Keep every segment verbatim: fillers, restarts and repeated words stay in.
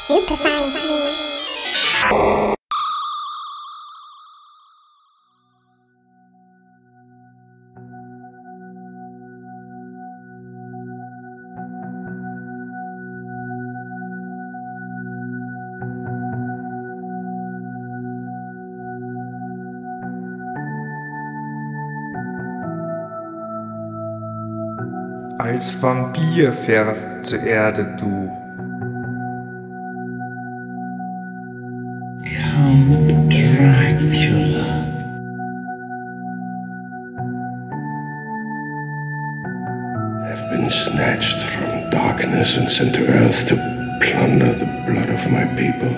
Als Vampir fährst zur Erde du. Count Dracula. I've been snatched from darkness and sent to earth to plunder the blood of my people.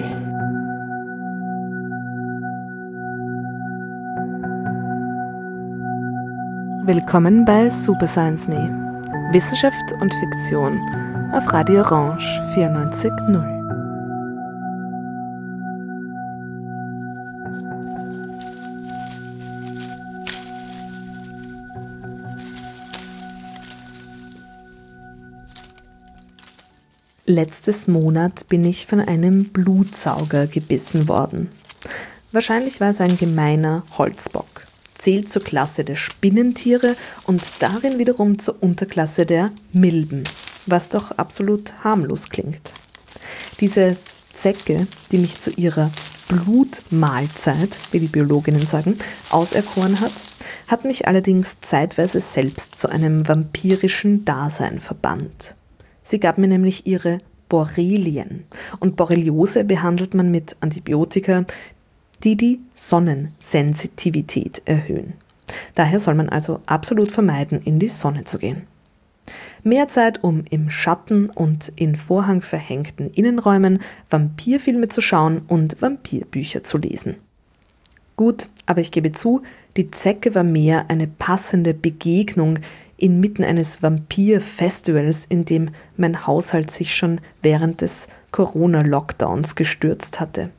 Willkommen bei Super Science Me. Wissenschaft und Fiktion auf Radio Orange vierundneunzig Komma null. Letztes Monat bin ich von einem Blutsauger gebissen worden. Wahrscheinlich war es ein gemeiner Holzbock. Zählt zur Klasse der Spinnentiere und darin wiederum zur Unterklasse der Milben, was doch absolut harmlos klingt. Diese Zecke, die mich zu ihrer Blutmahlzeit, wie die Biologinnen sagen, auserkoren hat, hat mich allerdings zeitweise selbst zu einem vampirischen Dasein verbannt. Sie gab mir nämlich ihre Borrelien und Borreliose behandelt man mit Antibiotika, die die Sonnensensitivität erhöhen. Daher soll man also absolut vermeiden, in die Sonne zu gehen. Mehr Zeit, um im Schatten und in vorhangverhängten Innenräumen Vampirfilme zu schauen und Vampirbücher zu lesen. Gut, aber ich gebe zu, die Zecke war mehr eine passende Begegnung inmitten eines Vampir-Festivals, in dem mein Haushalt sich schon während des Corona-Lockdowns gestürzt hatte.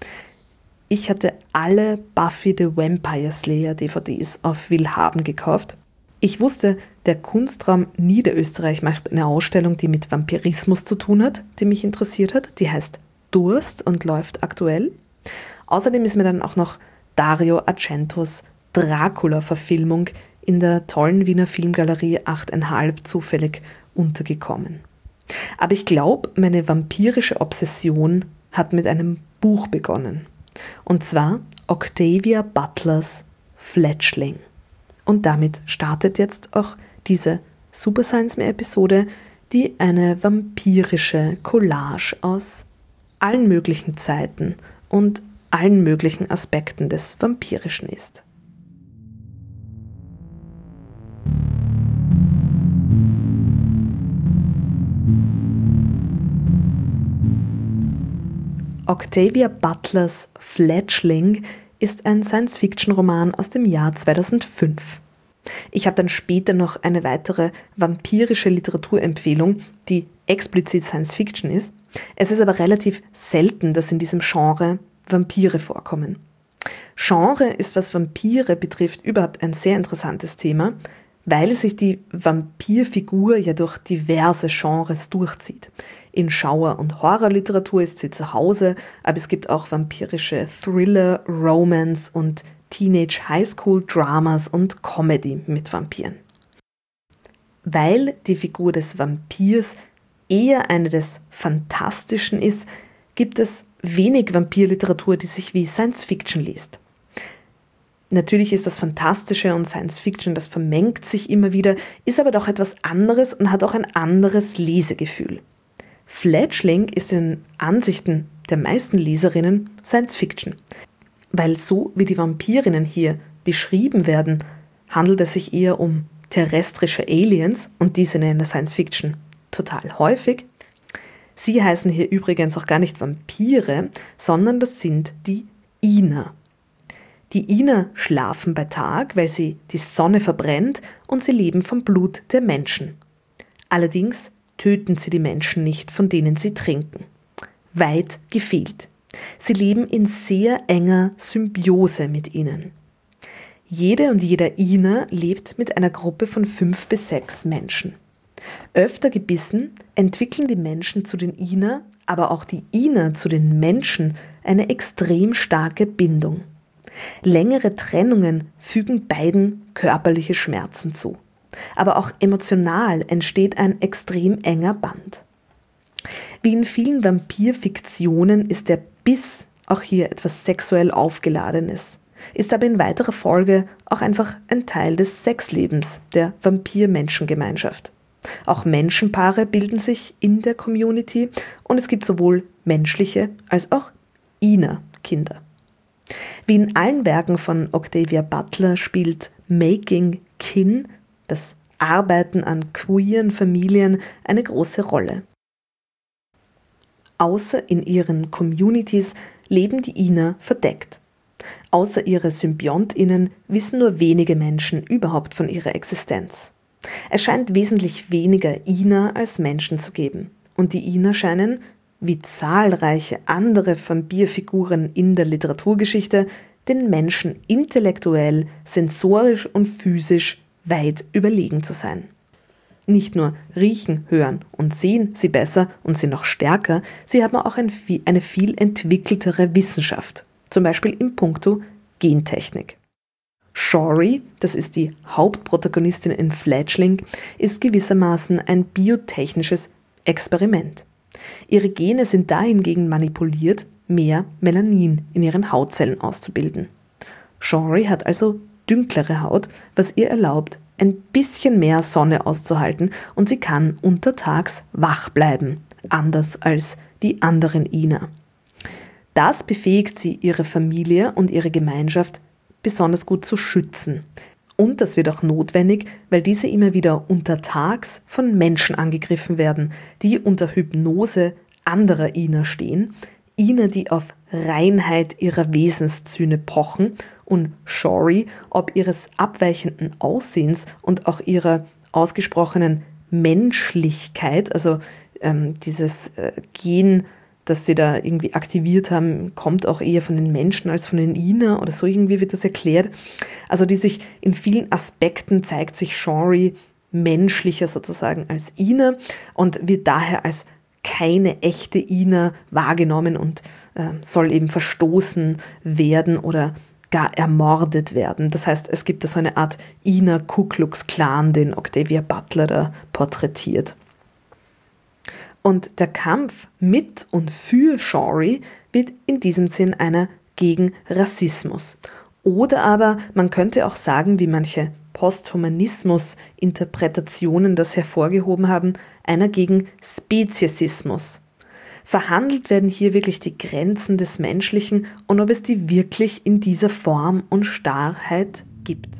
Ich hatte alle Buffy the Vampire Slayer D V Ds auf Willhaben gekauft. Ich wusste, der Kunstraum Niederösterreich macht eine Ausstellung, die mit Vampirismus zu tun hat, die mich interessiert hat. Die heißt Durst und läuft aktuell. Außerdem ist mir dann auch noch Dario Argentos Dracula-Verfilmung in der tollen Wiener Filmgalerie acht Komma fünf zufällig untergekommen. Aber ich glaube, meine vampirische Obsession hat mit einem Buch begonnen. Und zwar Octavia Butlers Fledgling. Und damit startet jetzt auch diese Super Science Me Episode, die eine vampirische Collage aus allen möglichen Zeiten und allen möglichen Aspekten des Vampirischen ist. Octavia Butlers Fledgling ist ein Science-Fiction-Roman aus dem Jahr zweitausendfünf. Ich habe dann später noch eine weitere vampirische Literaturempfehlung, die explizit Science-Fiction ist. Es ist aber relativ selten, dass in diesem Genre Vampire vorkommen. Genre ist, was Vampire betrifft, überhaupt ein sehr interessantes Thema, weil sich die Vampirfigur ja durch diverse Genres durchzieht. In Schauer- und Horrorliteratur ist sie zu Hause, aber es gibt auch vampirische Thriller, Romance und Teenage-Highschool-Dramas und Comedy mit Vampiren. Weil die Figur des Vampirs eher eine des Fantastischen ist, gibt es wenig Vampirliteratur, die sich wie Science-Fiction liest. Natürlich ist das Fantastische und Science-Fiction, das vermengt sich immer wieder, ist aber doch etwas anderes und hat auch ein anderes Lesegefühl. Fledgling ist in den Ansichten der meisten Leserinnen Science-Fiction. Weil so wie die Vampirinnen hier beschrieben werden, handelt es sich eher um terrestrische Aliens und die sind in der Science-Fiction total häufig. Sie heißen hier übrigens auch gar nicht Vampire, sondern das sind die Ina. Die Ina schlafen bei Tag, weil sie die Sonne verbrennt und sie leben vom Blut der Menschen. Allerdings töten sie die Menschen nicht, von denen sie trinken. Weit gefehlt. Sie leben in sehr enger Symbiose mit ihnen. Jede und jeder Ina lebt mit einer Gruppe von fünf bis sechs Menschen. Öfter gebissen entwickeln die Menschen zu den Ina, aber auch die Ina zu den Menschen eine extrem starke Bindung. Längere Trennungen fügen beiden körperliche Schmerzen zu. Aber auch emotional entsteht ein extrem enger Band. Wie in vielen Vampirfiktionen ist der Biss auch hier etwas sexuell Aufgeladenes, ist aber in weiterer Folge auch einfach ein Teil des Sexlebens der Vampir-Menschengemeinschaft. Auch Menschenpaare bilden sich in der Community und es gibt sowohl menschliche als auch Ina-Kinder. Wie in allen Werken von Octavia Butler spielt Making Kin, das Arbeiten an queeren Familien, eine große Rolle. Außer in ihren Communities leben die Ina verdeckt. Außer ihre SymbiontInnen wissen nur wenige Menschen überhaupt von ihrer Existenz. Es scheint wesentlich weniger Ina als Menschen zu geben. Und die Ina scheinen, wie zahlreiche andere Vampirfiguren in der Literaturgeschichte, den Menschen intellektuell, sensorisch und physisch weit überlegen zu sein. Nicht nur riechen, hören und sehen sie besser und sind noch stärker, sie haben auch ein, eine viel entwickeltere Wissenschaft, zum Beispiel in puncto Gentechnik. Shory, das ist die Hauptprotagonistin in Fledgling, ist gewissermaßen ein biotechnisches Experiment. Ihre Gene sind dahingegen manipuliert, mehr Melanin in ihren Hautzellen auszubilden. Shory hat also dünklere Haut, was ihr erlaubt, ein bisschen mehr Sonne auszuhalten und sie kann untertags wach bleiben, anders als die anderen Ina. Das befähigt sie, ihre Familie und ihre Gemeinschaft besonders gut zu schützen. Und das wird auch notwendig, weil diese immer wieder untertags von Menschen angegriffen werden, die unter Hypnose anderer Ina stehen, Ina, die auf Reinheit ihrer Wesenszüge pochen und Shory, ob ihres abweichenden Aussehens und auch ihrer ausgesprochenen Menschlichkeit, also ähm, dieses äh, Gen, das sie da irgendwie aktiviert haben, kommt auch eher von den Menschen als von den Ina oder so irgendwie wird das erklärt. Also die sich in vielen Aspekten zeigt sich Shory menschlicher sozusagen als Ina und wird daher als keine echte Ina wahrgenommen und äh, soll eben verstoßen werden oder gar ermordet werden. Das heißt, es gibt da so eine Art Ina-Ku Klux Klan, den Octavia Butler da porträtiert. Und der Kampf mit und für Shory wird in diesem Sinn einer gegen Rassismus. Oder aber man könnte auch sagen, wie manche Posthumanismus-Interpretationen das hervorgehoben haben, einer gegen Speziesismus. Verhandelt werden hier wirklich die Grenzen des Menschlichen und ob es die wirklich in dieser Form und Starrheit gibt.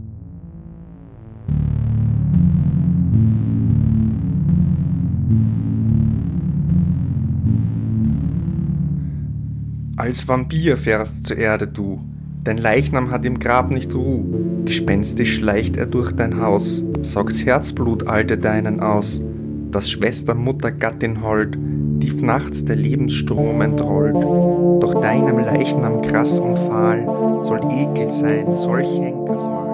Als Vampir fährst zur Erde du, dein Leichnam hat im Grab nicht Ruh, gespenstisch schleicht er durch dein Haus, saugt's Herzblut alte deinen aus, das Schwester, Mutter, Gattin hold, tief nachts der Lebensstrom entrollt, doch deinem Leichnam krass und fahl soll Ekel sein, solch Henkersmal.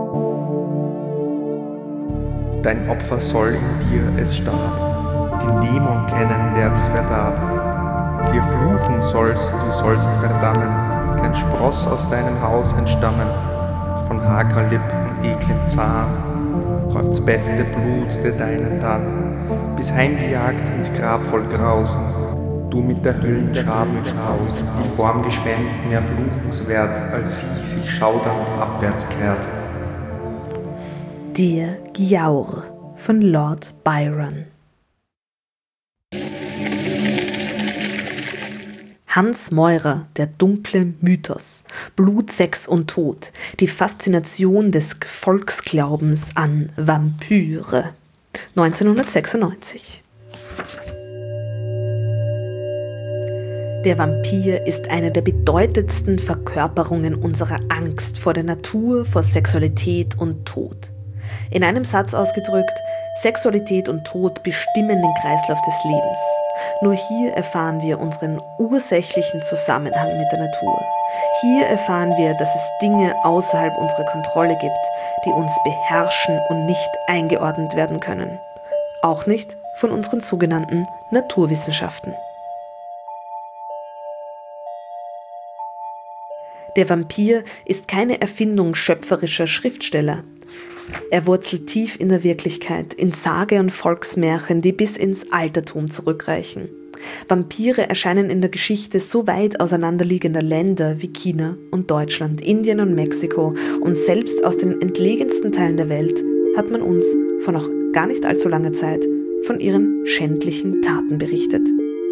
Dein Opfer soll in dir es starb, den Dämon kennen, der's verdarb. Dir fluchen sollst, du sollst verdammen, kein Spross aus deinem Haus entstammen, von hagerer Lipp und eklem Zahn, träuft's beste Blut der deinen dann, bis heimgejagt ins Grab voll Grausen, du mit der Höllenschar müchst, die Formgespenst mehr fluchenswert, als sie sich schaudernd abwärts kehrt. Dir Giaur von Lord Byron. Hans Meurer, der dunkle Mythos, Blut, Sex und Tod, die Faszination des Volksglaubens an Vampyre, neunzehnhundertsechsundneunzig. Der Vampir ist eine der bedeutendsten Verkörperungen unserer Angst vor der Natur, vor Sexualität und Tod. In einem Satz ausgedrückt, Sexualität und Tod bestimmen den Kreislauf des Lebens. Nur hier erfahren wir unseren ursächlichen Zusammenhang mit der Natur. Hier erfahren wir, dass es Dinge außerhalb unserer Kontrolle gibt, die uns beherrschen und nicht eingeordnet werden können. auch nicht von unseren sogenannten Naturwissenschaften. Der Vampir ist keine Erfindung schöpferischer Schriftsteller. Er wurzelt tief in der Wirklichkeit, in Sage und Volksmärchen, die bis ins Altertum zurückreichen. Vampire erscheinen in der Geschichte so weit auseinanderliegender Länder wie China und Deutschland, Indien und Mexiko, und selbst aus den entlegensten Teilen der Welt hat man uns vor noch gar nicht allzu langer Zeit von ihren schändlichen Taten berichtet.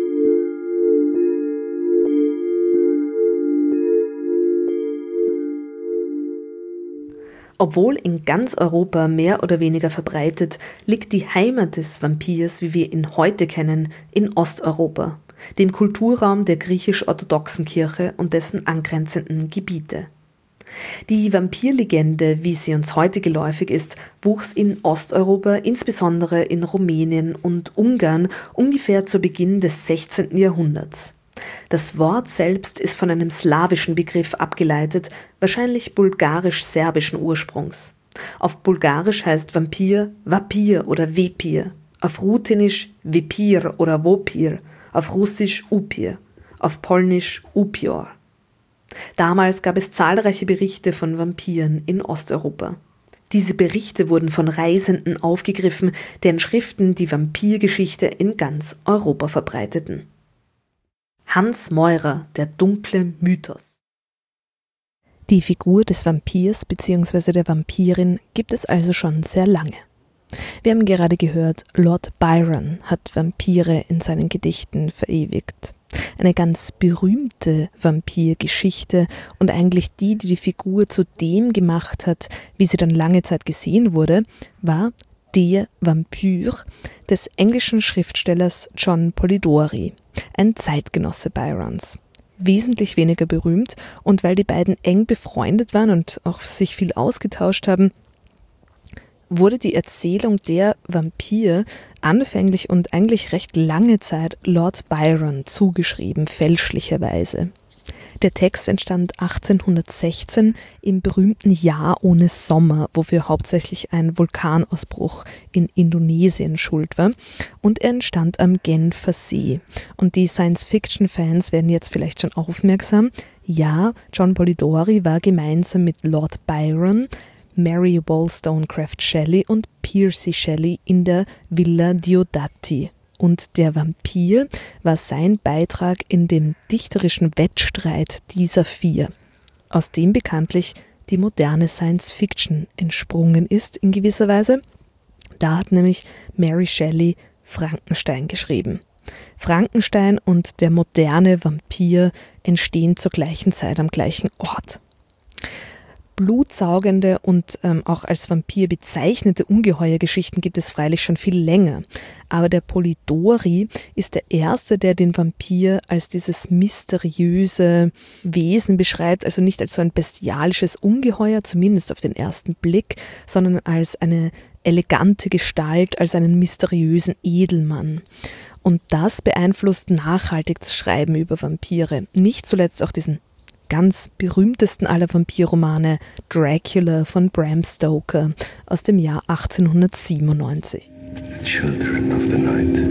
Obwohl in ganz Europa mehr oder weniger verbreitet, liegt die Heimat des Vampirs, wie wir ihn heute kennen, in Osteuropa, dem Kulturraum der griechisch-orthodoxen Kirche und dessen angrenzenden Gebiete. Die Vampirlegende, wie sie uns heute geläufig ist, wuchs in Osteuropa, insbesondere in Rumänien und Ungarn, ungefähr zu Beginn des sechzehnten Jahrhunderts. Das Wort selbst ist von einem slawischen Begriff abgeleitet, wahrscheinlich bulgarisch-serbischen Ursprungs. Auf Bulgarisch heißt Vampir Vapir oder Vepir, auf Ruthenisch Vepir oder Vopir, auf Russisch Upir, auf Polnisch Upior. Damals gab es zahlreiche Berichte von Vampiren in Osteuropa. Diese Berichte wurden von Reisenden aufgegriffen, deren Schriften die Vampirgeschichte in ganz Europa verbreiteten. Hans Meurer, der dunkle Mythos. Die Figur des Vampirs bzw. der Vampirin gibt es also schon sehr lange. Wir haben gerade gehört, Lord Byron hat Vampire in seinen Gedichten verewigt. Eine ganz berühmte Vampirgeschichte und eigentlich die, die die Figur zu dem gemacht hat, wie sie dann lange Zeit gesehen wurde, war Der Vampire des englischen Schriftstellers John Polidori, ein Zeitgenosse Byrons. Wesentlich weniger berühmt, und weil die beiden eng befreundet waren und auch sich viel ausgetauscht haben, wurde die Erzählung Der Vampir anfänglich und eigentlich recht lange Zeit Lord Byron zugeschrieben, fälschlicherweise. Der Text entstand achtzehnhundertsechzehn im berühmten Jahr ohne Sommer, wofür hauptsächlich ein Vulkanausbruch in Indonesien schuld war, und er entstand am Genfer See. Und die Science-Fiction-Fans werden jetzt vielleicht schon aufmerksam. Ja, John Polidori war gemeinsam mit Lord Byron, Mary Wollstonecraft Shelley und Percy Shelley in der Villa Diodati. Und Der Vampir war sein Beitrag in dem dichterischen Wettstreit dieser vier, aus dem bekanntlich die moderne Science-Fiction entsprungen ist in gewisser Weise. Da hat nämlich Mary Shelley Frankenstein geschrieben. Frankenstein und der moderne Vampir entstehen zur gleichen Zeit am gleichen Ort. Blutsaugende und ähm, auch als Vampir bezeichnete Ungeheuergeschichten gibt es freilich schon viel länger. Aber der Polidori ist der Erste, der den Vampir als dieses mysteriöse Wesen beschreibt, also nicht als so ein bestialisches Ungeheuer, zumindest auf den ersten Blick, sondern als eine elegante Gestalt, als einen mysteriösen Edelmann. Und das beeinflusst nachhaltig das Schreiben über Vampire. Nicht zuletzt auch diesen ganz berühmtesten aller Vampirromane, Dracula von Bram Stoker aus dem Jahr achtzehnhundertsiebenundneunzig. Children of the night.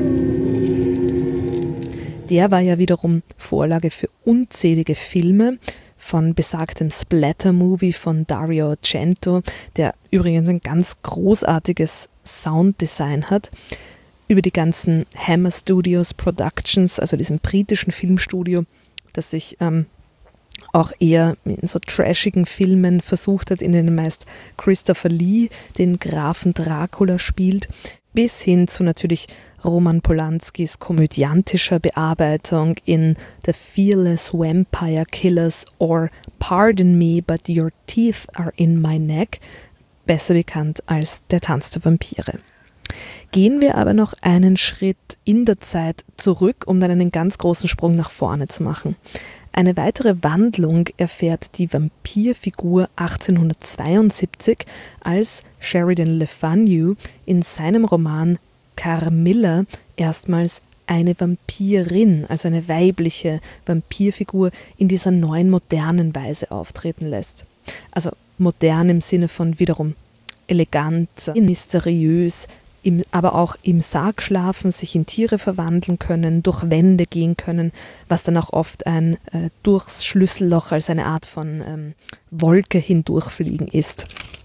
Der war ja wiederum Vorlage für unzählige Filme, von besagtem Splatter-Movie von Dario Argento, der übrigens ein ganz großartiges Sounddesign hat, über die ganzen Hammer Studios Productions, also diesem britischen Filmstudio, das sich ähm, auch eher in so trashigen Filmen versucht hat, in denen meist Christopher Lee den Grafen Dracula spielt, bis hin zu natürlich Roman Polanskis komödiantischer Bearbeitung in The Fearless Vampire Killers or Pardon Me, but Your Teeth Are in My Neck, besser bekannt als Der Tanz der Vampire. Gehen wir aber noch einen Schritt in der Zeit zurück, um dann einen ganz großen Sprung nach vorne zu machen. Eine weitere Wandlung erfährt die Vampirfigur achtzehnhundertzweiundsiebzig, als Sheridan Le Fanu in seinem Roman Carmilla erstmals eine Vampirin, also eine weibliche Vampirfigur, in dieser neuen modernen Weise auftreten lässt. Also modern im Sinne von wiederum elegant, mysteriös, im, aber auch im Sarg schlafen, sich in Tiere verwandeln können, durch Wände gehen können, was dann auch oft ein äh, durchs Schlüsselloch als eine Art von ähm, Wolke hindurchfliegen ist.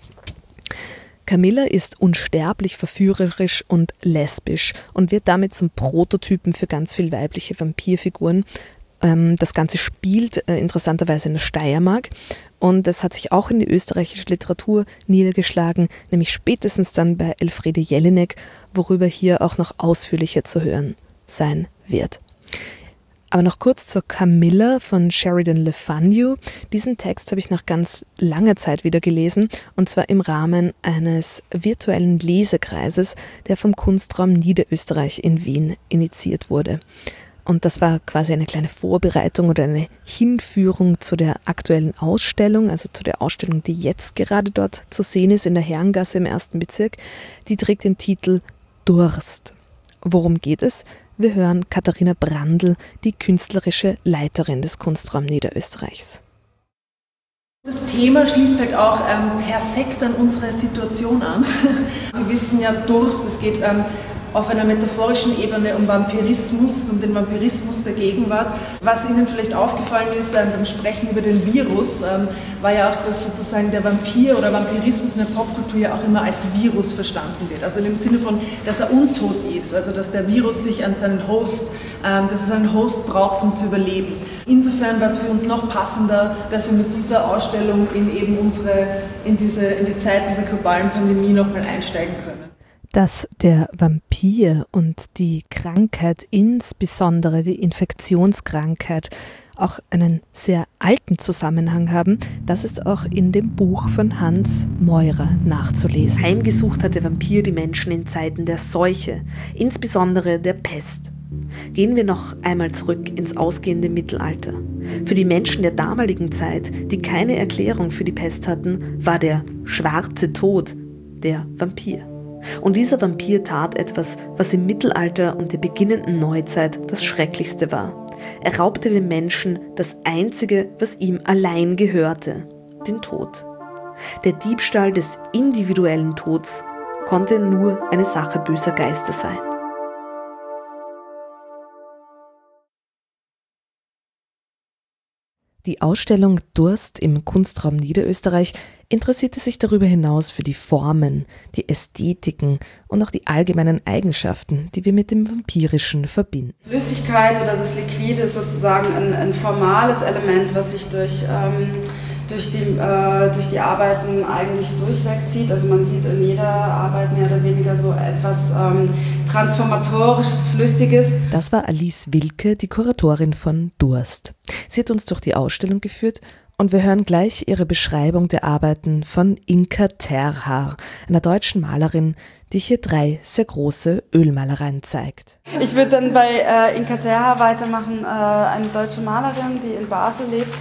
Camilla ist unsterblich, verführerisch und lesbisch und wird damit zum Prototypen für ganz viele weibliche Vampirfiguren. Ähm, das Ganze spielt äh, interessanterweise in der Steiermark und es hat sich auch in die österreichische Literatur niedergeschlagen, nämlich spätestens dann bei Elfriede Jelinek, worüber hier auch noch ausführlicher zu hören sein wird. Aber noch kurz zur Camilla von Sheridan Le Fanu. Diesen Text habe ich nach ganz langer Zeit wieder gelesen, und zwar im Rahmen eines virtuellen Lesekreises, der vom Kunstraum Niederösterreich in Wien initiiert wurde. Und das war quasi eine kleine Vorbereitung oder eine Hinführung zu der aktuellen Ausstellung, also zu der Ausstellung, die jetzt gerade dort zu sehen ist, in der Herrengasse im ersten Bezirk. Die trägt den Titel Durst. Worum geht es? Wir hören Katharina Brandl, die künstlerische Leiterin des Kunstraum Niederösterreichs. Das Thema schließt halt auch ähm, perfekt an unsere Situation an. Sie wissen ja, Durst, es geht ähm, auf einer metaphorischen Ebene um Vampirismus, um den Vampirismus der Gegenwart. Was Ihnen vielleicht aufgefallen ist ähm, beim Sprechen über den Virus, ähm, war ja auch, dass sozusagen der Vampir oder Vampirismus in der Popkultur ja auch immer als Virus verstanden wird. Also in dem Sinne von, dass er untot ist, also dass der Virus sich an seinen Host, ähm, dass es einen Host braucht, um zu überleben. Insofern war es für uns noch passender, dass wir mit dieser Ausstellung in eben unsere, in diese, in die Zeit dieser globalen Pandemie nochmal einsteigen können. Dass der Vampir und die Krankheit, insbesondere die Infektionskrankheit, auch einen sehr alten Zusammenhang haben, das ist auch in dem Buch von Hans Meurer nachzulesen. Heimgesucht hat der Vampir die Menschen in Zeiten der Seuche, insbesondere der Pest. Gehen wir noch einmal zurück ins ausgehende Mittelalter. Für die Menschen der damaligen Zeit, die keine Erklärung für die Pest hatten, war der schwarze Tod der Vampir. Und dieser Vampir tat etwas, was im Mittelalter und der beginnenden Neuzeit das Schrecklichste war. Er raubte den Menschen das Einzige, was ihm allein gehörte, den Tod. Der Diebstahl des individuellen Tods konnte nur eine Sache böser Geister sein. Die Ausstellung Durst im Kunstraum Niederösterreich interessierte sich darüber hinaus für die Formen, die Ästhetiken und auch die allgemeinen Eigenschaften, die wir mit dem Vampirischen verbinden. Flüssigkeit oder das Liquid ist sozusagen ein, ein formales Element, was sich durch, ähm, durch, die, äh, durch die Arbeiten eigentlich durchwegzieht. Also man sieht in jeder Arbeit mehr oder weniger so etwas ähm, Transformatorisches, Flüssiges. Das war Alice Wilke, die Kuratorin von Durst. Sie hat uns durch die Ausstellung geführt und wir hören gleich ihre Beschreibung der Arbeiten von Inka Terhaar, einer deutschen Malerin, die hier drei sehr große Ölmalereien zeigt. Ich würde dann bei äh, Inka Terhaar weitermachen, äh, eine deutsche Malerin, die in Basel lebt.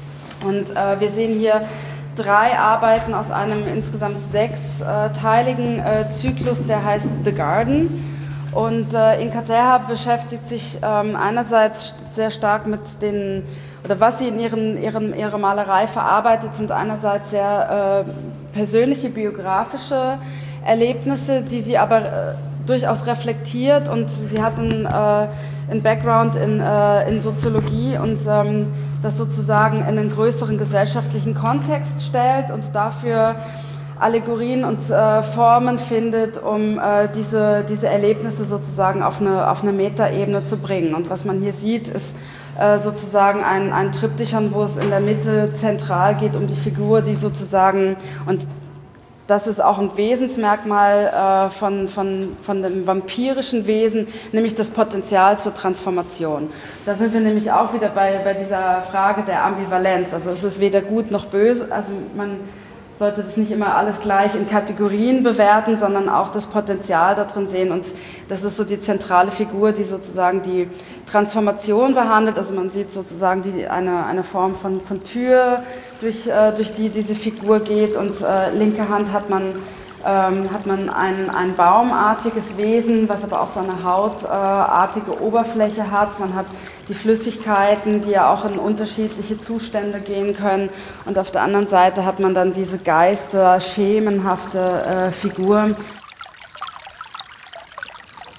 Und äh, wir sehen hier drei Arbeiten aus einem insgesamt sechsteiligen äh, Zyklus, der heißt The Garden. Und äh, Inka Terhaar beschäftigt sich ähm, einerseits sehr stark mit den, oder was sie in ihren, ihren, ihrer Malerei verarbeitet, sind einerseits sehr äh, persönliche, biografische Erlebnisse, die sie aber äh, durchaus reflektiert, und sie hat einen, äh, einen Background in, äh, in Soziologie und ähm, das sozusagen in einen größeren gesellschaftlichen Kontext stellt und dafür Allegorien und äh, Formen findet, um äh, diese, diese Erlebnisse sozusagen auf eine, auf eine Metaebene zu bringen. Und was man hier sieht, ist äh, sozusagen ein, ein Triptychon, wo es in der Mitte zentral geht um die Figur, die sozusagen, und das ist auch ein Wesensmerkmal äh, von, von, von dem vampirischen Wesen, nämlich das Potenzial zur Transformation. Da sind wir nämlich auch wieder bei, bei dieser Frage der Ambivalenz. Also es ist weder gut noch böse, also man sollte das nicht immer alles gleich in Kategorien bewerten, sondern auch das Potenzial da drin sehen. Und das ist so die zentrale Figur, die sozusagen die Transformation behandelt. Also man sieht sozusagen die, eine, eine Form von, von Tür, durch, äh, durch die diese Figur geht. Und äh, linke Hand hat man, ähm, hat man ein, ein baumartiges Wesen, was aber auch so eine hautartige Oberfläche hat. Man hat die Flüssigkeiten, die ja auch in unterschiedliche Zustände gehen können. Und auf der anderen Seite hat man dann diese geister, schemenhafte äh, Figur.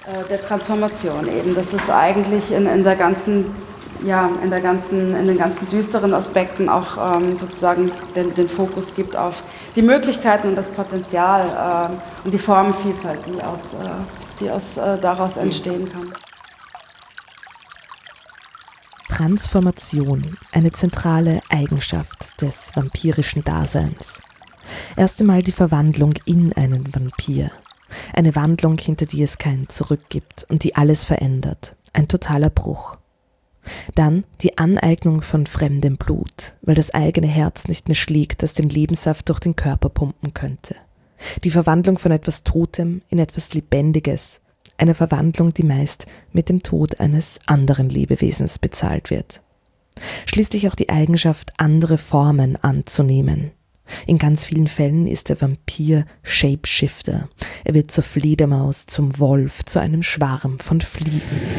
äh, der Transformation eben. Das ist eigentlich in, in der ganzen, ja, in der ganzen, in den ganzen düsteren Aspekten auch ähm, sozusagen den, den Fokus gibt auf die Möglichkeiten und das Potenzial äh, und die Formenvielfalt, die aus, äh, die aus äh, daraus entstehen kann. Transformation, eine zentrale Eigenschaft des vampirischen Daseins. Erst einmal die Verwandlung in einen Vampir. Eine Wandlung, hinter die es kein Zurück gibt und die alles verändert. Ein totaler Bruch. Dann die Aneignung von fremdem Blut, weil das eigene Herz nicht mehr schlägt, das den Lebenssaft durch den Körper pumpen könnte. Die Verwandlung von etwas Totem in etwas Lebendiges. Eine Verwandlung, die meist mit dem Tod eines anderen Lebewesens bezahlt wird. Schließlich auch die Eigenschaft, andere Formen anzunehmen. In ganz vielen Fällen ist der Vampir Shapeshifter. Er wird zur Fledermaus, zum Wolf, zu einem Schwarm von Fliegen.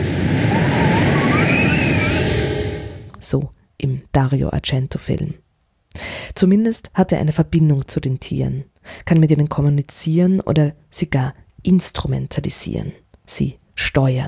So im Dario Argento-Film. Zumindest hat er eine Verbindung zu den Tieren, kann mit ihnen kommunizieren oder sie gar instrumentalisieren, sie steuern.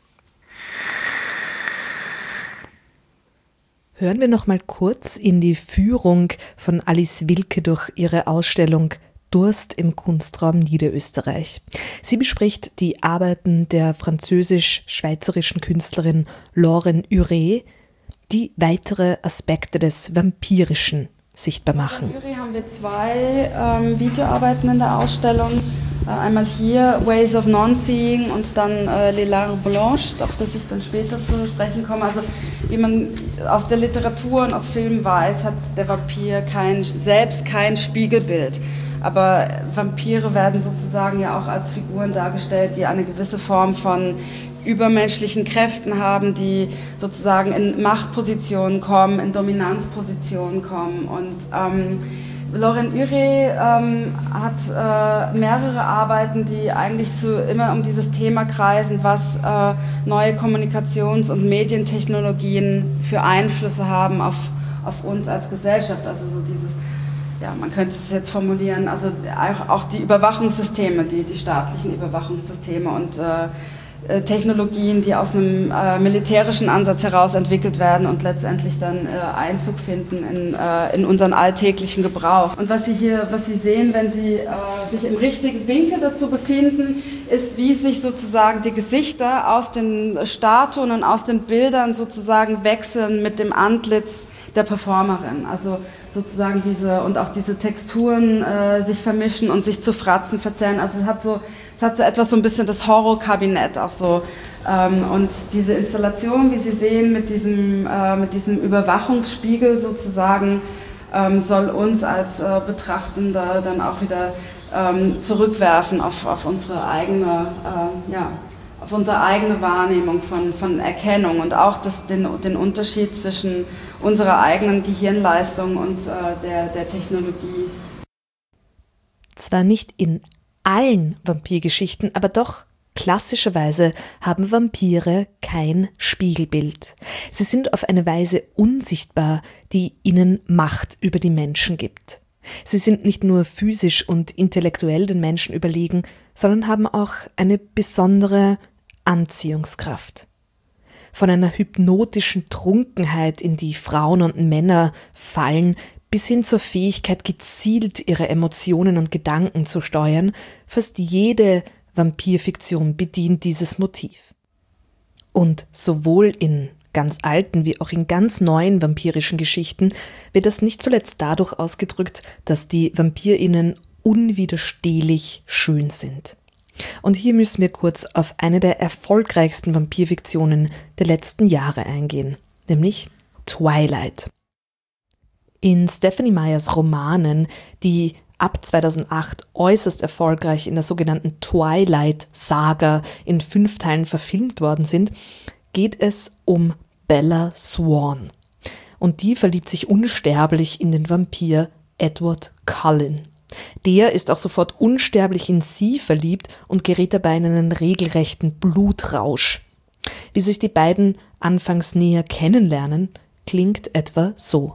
Hören wir noch mal kurz in die Führung von Alice Wilke durch ihre Ausstellung Durst im Kunstraum Niederösterreich. Sie bespricht die Arbeiten der französisch-schweizerischen Künstlerin Lauren Urey, die weitere Aspekte des Vampirischen sichtbar machen. In Urey haben wir zwei ähm, Videoarbeiten in der Ausstellung. Äh, einmal hier Ways of Non-Seeing und dann äh, Les Larves Blanches, auf das ich dann später zu sprechen komme. Also wie man aus der Literatur und aus Filmen weiß, hat der Vampir kein, selbst kein Spiegelbild. Aber Vampire werden sozusagen ja auch als Figuren dargestellt, die eine gewisse Form von übermenschlichen Kräften haben, die sozusagen in Machtpositionen kommen, in Dominanzpositionen kommen. Und ähm, Lauren Urey ähm, hat äh, mehrere Arbeiten, die eigentlich zu, immer um dieses Thema kreisen, was äh, neue Kommunikations- und Medientechnologien für Einflüsse haben auf, auf uns als Gesellschaft. Also so dieses, ja, man könnte es jetzt formulieren, also auch die Überwachungssysteme, die, die staatlichen Überwachungssysteme und äh, Technologien, die aus einem äh, militärischen Ansatz heraus entwickelt werden und letztendlich dann äh, Einzug finden in, äh, in unseren alltäglichen Gebrauch. Und was Sie hier, was Sie sehen, wenn Sie äh, sich im richtigen Winkel dazu befinden, ist, wie sich sozusagen die Gesichter aus den Statuen und aus den Bildern sozusagen wechseln mit dem Antlitz der Performerin. Also sozusagen diese und auch diese Texturen äh, sich vermischen und sich zu Fratzen verzerren. Also es hat so Es hat so etwas, so ein bisschen das Horrorkabinett auch so. Ähm, und diese Installation, wie Sie sehen, mit diesem, äh, mit diesem Überwachungsspiegel sozusagen, ähm, soll uns als äh, Betrachtende dann auch wieder ähm, zurückwerfen auf, auf unsere eigene, äh, ja, auf unsere eigene Wahrnehmung von, von Erkennung und auch das, den, den Unterschied zwischen unserer eigenen Gehirnleistung und äh, der, der Technologie. Zwar nicht in allen Vampirgeschichten, aber doch klassischerweise haben Vampire kein Spiegelbild. Sie sind auf eine Weise unsichtbar, die ihnen Macht über die Menschen gibt. Sie sind nicht nur physisch und intellektuell den Menschen überlegen, sondern haben auch eine besondere Anziehungskraft. Von einer hypnotischen Trunkenheit, in die Frauen und Männer fallen, bis hin zur Fähigkeit, gezielt ihre Emotionen und Gedanken zu steuern, fast jede Vampirfiktion bedient dieses Motiv. Und sowohl in ganz alten wie auch in ganz neuen vampirischen Geschichten wird das nicht zuletzt dadurch ausgedrückt, dass die VampirInnen unwiderstehlich schön sind. Und hier müssen wir kurz auf eine der erfolgreichsten Vampirfiktionen der letzten Jahre eingehen, nämlich Twilight. In Stephenie Meyers Romanen, die ab zweitausendacht äußerst erfolgreich in der sogenannten Twilight-Saga in fünf Teilen verfilmt worden sind, geht es um Bella Swan. Und die verliebt sich unsterblich in den Vampir Edward Cullen. Der ist auch sofort unsterblich in sie verliebt und gerät dabei in einen regelrechten Blutrausch. Wie sich die beiden anfangs näher kennenlernen, klingt etwa so.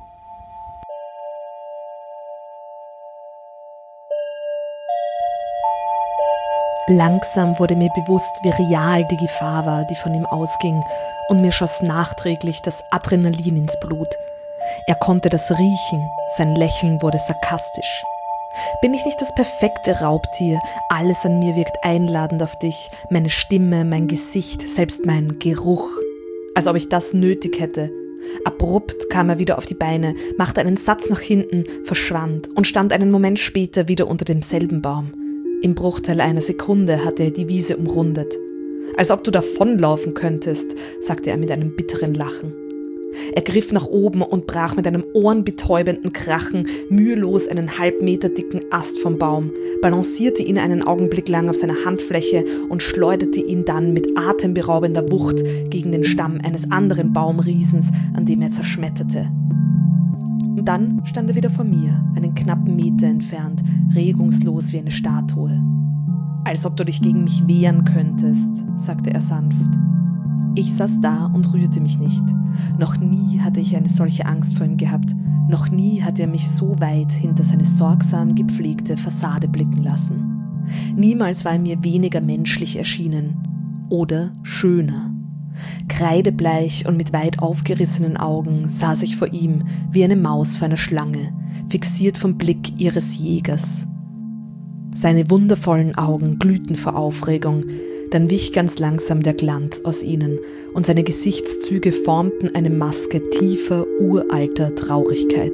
Langsam wurde mir bewusst, wie real die Gefahr war, die von ihm ausging, und mir schoss nachträglich das Adrenalin ins Blut. Er konnte das riechen, sein Lächeln wurde sarkastisch. Bin ich nicht das perfekte Raubtier? Alles an mir wirkt einladend auf dich, meine Stimme, mein Gesicht, selbst mein Geruch. Als ob ich das nötig hätte. Abrupt kam er wieder auf die Beine, machte einen Satz nach hinten, verschwand und stand einen Moment später wieder unter demselben Baum. Im Bruchteil einer Sekunde hatte er die Wiese umrundet. Als ob du davonlaufen könntest, sagte er mit einem bitteren Lachen. Er griff nach oben und brach mit einem ohrenbetäubenden Krachen mühelos einen halb Meter dicken Ast vom Baum, balancierte ihn einen Augenblick lang auf seiner Handfläche und schleuderte ihn dann mit atemberaubender Wucht gegen den Stamm eines anderen Baumriesens, an dem er zerschmetterte. Und dann stand er wieder vor mir, einen knappen Meter entfernt, regungslos wie eine Statue. »Als ob du dich gegen mich wehren könntest«, sagte er sanft. Ich saß da und rührte mich nicht. Noch nie hatte ich eine solche Angst vor ihm gehabt. Noch nie hatte er mich so weit hinter seine sorgsam gepflegte Fassade blicken lassen. Niemals war er mir weniger menschlich erschienen. Oder schöner. Kreidebleich und mit weit aufgerissenen Augen saß ich vor ihm wie eine Maus vor einer Schlange, fixiert vom Blick ihres Jägers. Seine wundervollen Augen glühten vor Aufregung, dann wich ganz langsam der Glanz aus ihnen und seine Gesichtszüge formten eine Maske tiefer, uralter Traurigkeit.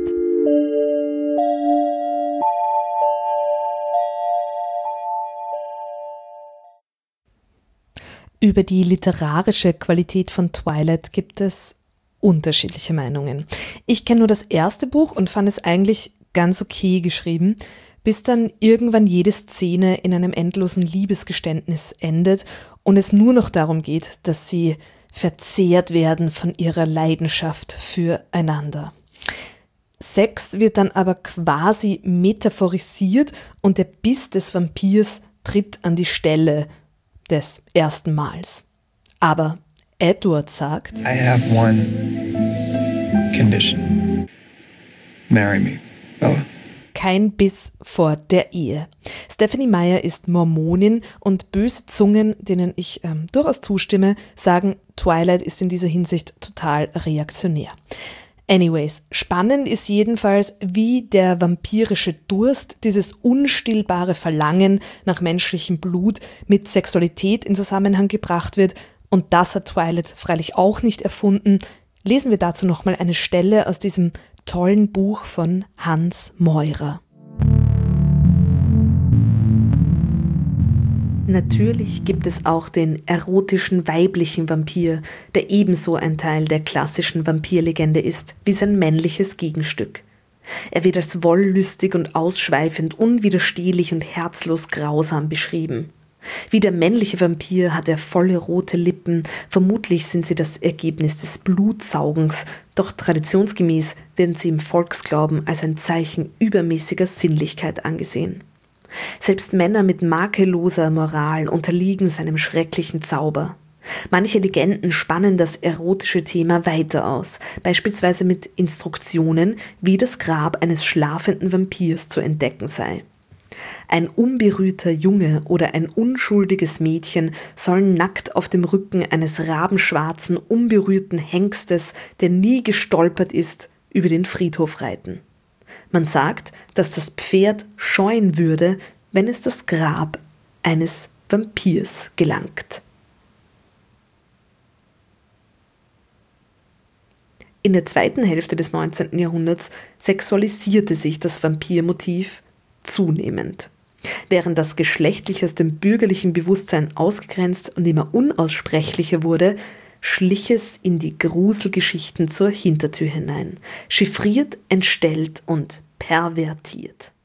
Über die literarische Qualität von Twilight gibt es unterschiedliche Meinungen. Ich kenne nur das erste Buch und fand es eigentlich ganz okay geschrieben, bis dann irgendwann jede Szene in einem endlosen Liebesgeständnis endet und es nur noch darum geht, dass sie verzehrt werden von ihrer Leidenschaft füreinander. Sex wird dann aber quasi metaphorisiert und der Biss des Vampirs tritt an die Stelle des ersten Mals. Aber Edward sagt: I have one condition. Marry me, Bella. Kein Biss vor der Ehe. Stephenie Meyer ist Mormonin und böse Zungen, denen ich ähm, durchaus zustimme, sagen, Twilight ist in dieser Hinsicht total reaktionär. Anyways, spannend ist jedenfalls, wie der vampirische Durst, dieses unstillbare Verlangen nach menschlichem Blut mit Sexualität in Zusammenhang gebracht wird. Und das hat Twilight freilich auch nicht erfunden. Lesen wir dazu nochmal eine Stelle aus diesem tollen Buch von Hans Meurer. Natürlich gibt es auch den erotischen weiblichen Vampir, der ebenso ein Teil der klassischen Vampirlegende ist wie sein männliches Gegenstück. Er wird als wollüstig und ausschweifend, unwiderstehlich und herzlos grausam beschrieben. Wie der männliche Vampir hat er volle rote Lippen, vermutlich sind sie das Ergebnis des Blutsaugens, doch traditionsgemäß werden sie im Volksglauben als ein Zeichen übermäßiger Sinnlichkeit angesehen. Selbst Männer mit makelloser Moral unterliegen seinem schrecklichen Zauber. Manche Legenden spannen das erotische Thema weiter aus, beispielsweise mit Instruktionen, wie das Grab eines schlafenden Vampirs zu entdecken sei. Ein unberührter Junge oder ein unschuldiges Mädchen sollen nackt auf dem Rücken eines rabenschwarzen, unberührten Hengstes, der nie gestolpert ist, über den Friedhof reiten. Man sagt, dass das Pferd scheuen würde, wenn es das Grab eines Vampirs gelangt. In der zweiten Hälfte des neunzehnten Jahrhunderts sexualisierte sich das Vampirmotiv zunehmend. Während das geschlechtlich aus dem bürgerlichen Bewusstsein ausgegrenzt und immer unaussprechlicher wurde, schlich es in die Gruselgeschichten zur Hintertür hinein, chiffriert, entstellt und pervertiert.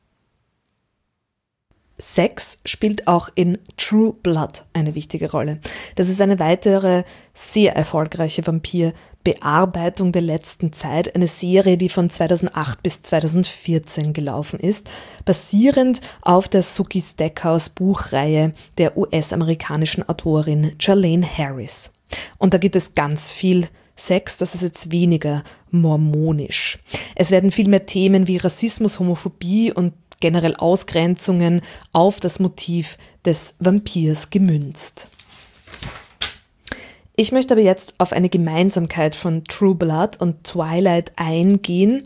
Sex spielt auch in True Blood eine wichtige Rolle. Das ist eine weitere sehr erfolgreiche Vampirbearbeitung der letzten Zeit, eine Serie, die von zweitausendacht bis zweitausendvierzehn gelaufen ist, basierend auf der Sookie Stackhouse Buchreihe der U S-amerikanischen Autorin Charlaine Harris. Und da gibt es ganz viel Sex, das ist jetzt weniger mormonisch. Es werden viel mehr Themen wie Rassismus, Homophobie und generell Ausgrenzungen auf das Motiv des Vampirs gemünzt. Ich möchte aber jetzt auf eine Gemeinsamkeit von True Blood und Twilight eingehen,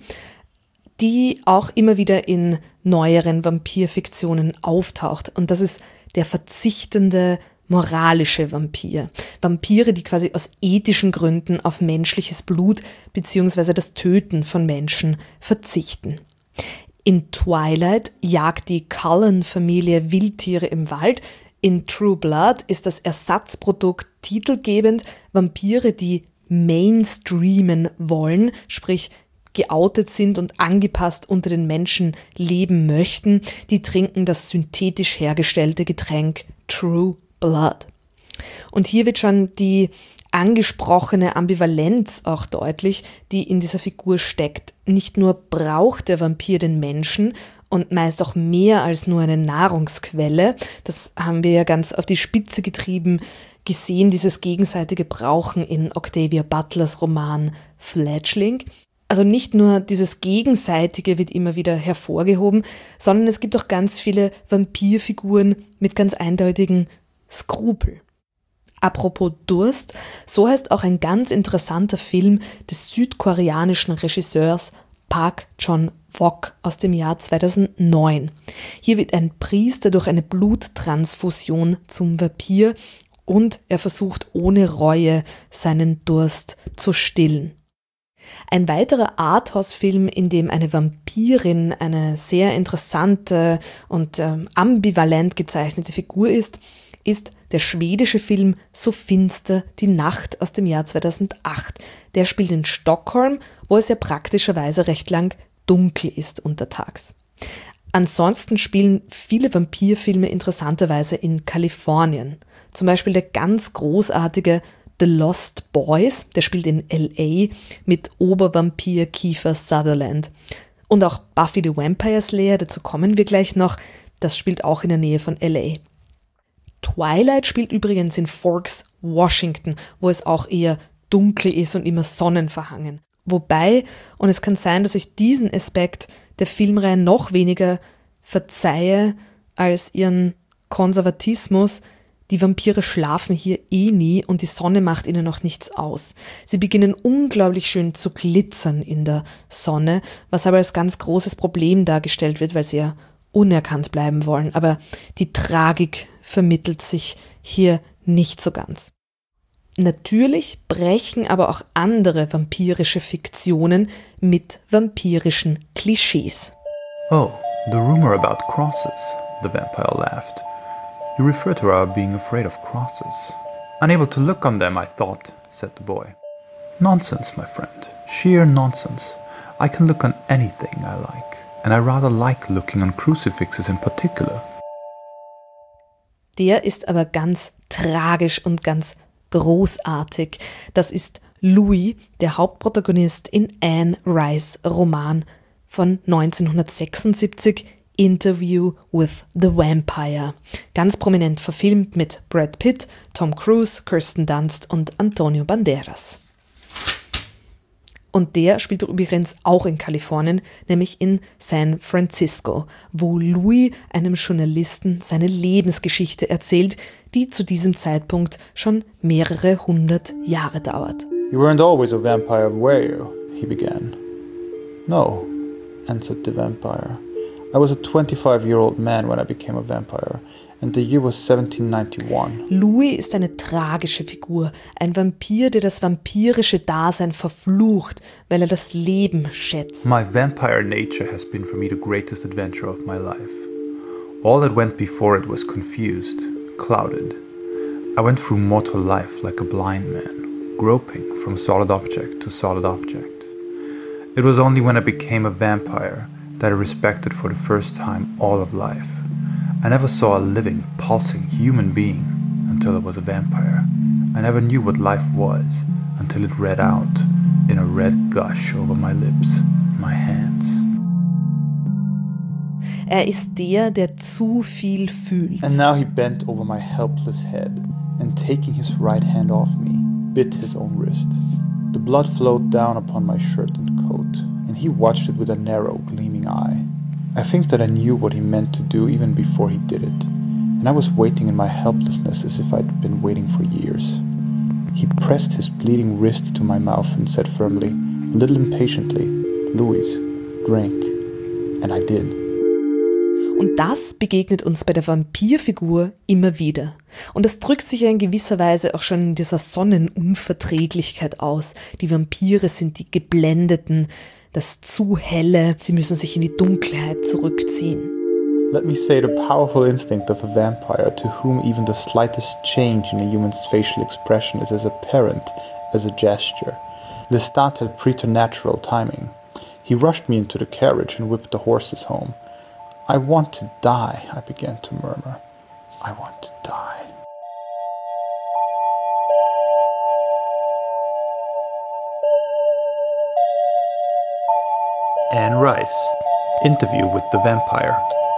die auch immer wieder in neueren Vampirfiktionen auftaucht. Und das ist der verzichtende, moralische Vampir. Vampire, die quasi aus ethischen Gründen auf menschliches Blut bzw. das Töten von Menschen verzichten. In Twilight jagt die Cullen-Familie Wildtiere im Wald. In True Blood ist das Ersatzprodukt titelgebend Vampire, die mainstreamen wollen, sprich geoutet sind und angepasst unter den Menschen leben möchten, die trinken das synthetisch hergestellte Getränk True Blood. Und hier wird schon die angesprochene Ambivalenz auch deutlich, die in dieser Figur steckt. Nicht nur braucht der Vampir den Menschen und meist auch mehr als nur eine Nahrungsquelle. Das haben wir ja ganz auf die Spitze getrieben gesehen, dieses gegenseitige Brauchen in Octavia Butlers Roman Fledgling. Also nicht nur dieses Gegenseitige wird immer wieder hervorgehoben, sondern es gibt auch ganz viele Vampirfiguren mit ganz eindeutigen Skrupel. Apropos Durst, so heißt auch ein ganz interessanter Film des südkoreanischen Regisseurs Park Chan-wook aus dem Jahr zweitausendneun. Hier wird ein Priester durch eine Bluttransfusion zum Vampir und er versucht ohne Reue seinen Durst zu stillen. Ein weiterer Arthouse-Film, in dem eine Vampirin eine sehr interessante und ähm, ambivalent gezeichnete Figur ist, ist der schwedische Film So finster die Nacht aus dem Jahr zweitausendacht. Der spielt in Stockholm, wo es ja praktischerweise recht lang dunkel ist untertags. Ansonsten spielen viele Vampirfilme interessanterweise in Kalifornien. Zum Beispiel der ganz großartige The Lost Boys, der spielt in L A mit Obervampir Kiefer Sutherland. Und auch Buffy the Vampire Slayer, dazu kommen wir gleich noch, das spielt auch in der Nähe von L A. Twilight spielt übrigens in Forks, Washington, wo es auch eher dunkel ist und immer sonnenverhangen. Wobei, und es kann sein, dass ich diesen Aspekt der Filmreihe noch weniger verzeihe als ihren Konservatismus, die Vampire schlafen hier eh nie und die Sonne macht ihnen noch nichts aus. Sie beginnen unglaublich schön zu glitzern in der Sonne, was aber als ganz großes Problem dargestellt wird, weil sie ja unerkannt bleiben wollen. Aber die Tragik vermittelt sich hier nicht so ganz. Natürlich brechen aber auch andere vampirische Fiktionen mit vampirischen Klischees. Oh, the rumor about crosses, the vampire laughed. You refer to our being afraid of crosses. Unable to look on them, I thought, said the boy. Nonsense, my friend. Sheer nonsense. I can look on anything I like, and I rather like looking on crucifixes in particular. Der ist aber ganz tragisch und ganz großartig. Das ist Louis, der Hauptprotagonist in Anne Rice' Roman von neunzehnhundertsechsundsiebzig, Interview with the Vampire. Ganz prominent verfilmt mit Brad Pitt, Tom Cruise, Kirsten Dunst und Antonio Banderas. Und der spielt übrigens auch in Kalifornien, nämlich in San Francisco, wo Louis einem Journalisten seine Lebensgeschichte erzählt, die zu diesem Zeitpunkt schon mehrere hundert Jahre dauert. You weren't always a vampire, were you? He began. No, answered the vampire. I was a twenty-five-year-old man when I became a vampire, and the year was seventeen ninety-one. Louis ist eine tragische Figur, ein Vampir, der das vampirische Dasein verflucht, weil er das Leben schätzt. My vampire nature has been for me the greatest adventure of my life. All that went before it was confused, clouded. I went through mortal life like a blind man, groping from solid object to solid object. It was only when I became a vampire that I respected for the first time all of life. I never saw a living, pulsing human being until I was a vampire. I never knew what life was until it read out in a red gush over my lips, my hands. Er ist der, der zu viel fühlt. And now he bent over my helpless head, and taking his right hand off me, bit his own wrist. The blood flowed down upon my shirt and coat, and he watched it with a narrow, gleaming eye. I think that I knew what he meant to do even before he did it, and I was waiting in my helplessness as if I'd been waiting for years. He pressed his bleeding wrist to my mouth and said firmly, a little impatiently, "Louise, drink." And I did. Und das begegnet uns bei der Vampirfigur immer wieder. Und das drückt sich ja in gewisser Weise auch schon in dieser Sonnenunverträglichkeit aus. Die Vampire sind die Geblendeten, das zu helle, sie müssen sich in die Dunkelheit zurückziehen. Let me say the powerful instinct of a vampire to whom even the slightest change in a human's facial expression is as apparent as a gesture. Lestat had preternatural timing. He rushed me into the carriage and whipped the horses home. I want to die, I began to murmur. I want to die. Anne Rice, Interview with the Vampire.